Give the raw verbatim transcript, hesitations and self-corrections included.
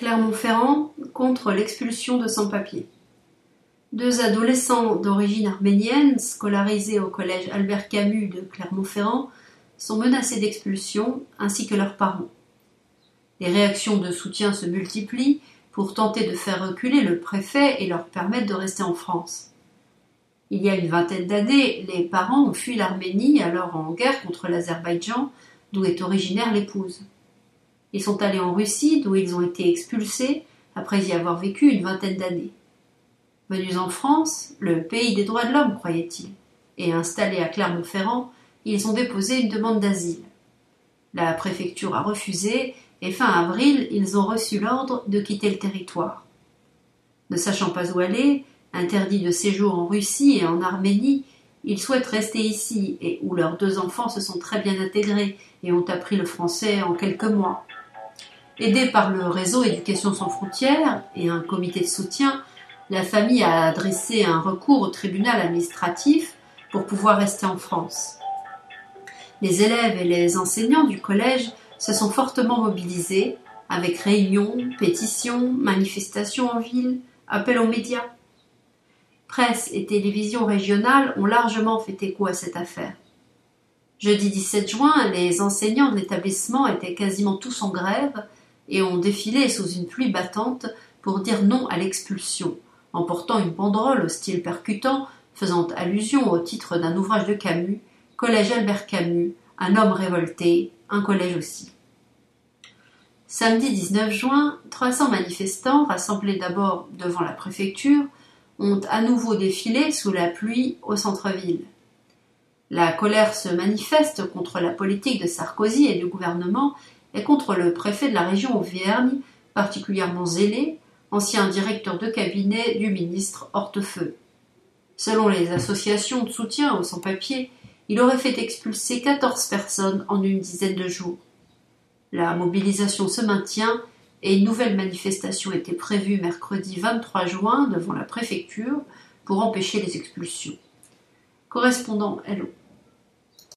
Clermont-Ferrand contre l'expulsion de sans-papiers. Deux adolescents d'origine arménienne, scolarisés au collège Albert Camus de Clermont-Ferrand, sont menacés d'expulsion, ainsi que leurs parents. Les réactions de soutien se multiplient pour tenter de faire reculer le préfet et leur permettre de rester en France. Il y a une vingtaine d'années, les parents ont fui l'Arménie, alors en guerre contre l'Azerbaïdjan, d'où est originaire l'épouse. Ils sont allés en Russie, d'où ils ont été expulsés, après y avoir vécu une vingtaine d'années. Venus en France, le pays des droits de l'homme, croyaient-ils, et installés à Clermont-Ferrand, ils ont déposé une demande d'asile. La préfecture a refusé, et fin avril, ils ont reçu l'ordre de quitter le territoire. Ne sachant pas où aller, interdits de séjour en Russie et en Arménie, ils souhaitent rester ici, et où leurs deux enfants se sont très bien intégrés et ont appris le français en quelques mois. Aidée par le réseau Éducation sans frontières et un comité de soutien, la famille a adressé un recours au tribunal administratif pour pouvoir rester en France. Les élèves et les enseignants du collège se sont fortement mobilisés, avec réunions, pétitions, manifestations en ville, appels aux médias. Presse et télévision régionales ont largement fait écho à cette affaire. Jeudi dix-sept juin, les enseignants de l'établissement étaient quasiment tous en grève et ont défilé sous une pluie battante pour dire non à l'expulsion, en portant une banderole au style percutant faisant allusion au titre d'un ouvrage de Camus, Collège Albert Camus, un homme révolté, un collège aussi. Samedi dix-neuf juin, trois cents manifestants, rassemblés d'abord devant la préfecture, ont à nouveau défilé sous la pluie au centre-ville. La colère se manifeste contre la politique de Sarkozy et du gouvernement et contre le préfet de la région Auvergne, particulièrement zélé, ancien directeur de cabinet du ministre Hortefeux. Selon les associations de soutien aux sans-papiers, il aurait fait expulser quatorze personnes en une dizaine de jours. La mobilisation se maintient et une nouvelle manifestation était prévue mercredi vingt-trois juin devant la préfecture pour empêcher les expulsions. Correspondant Hello.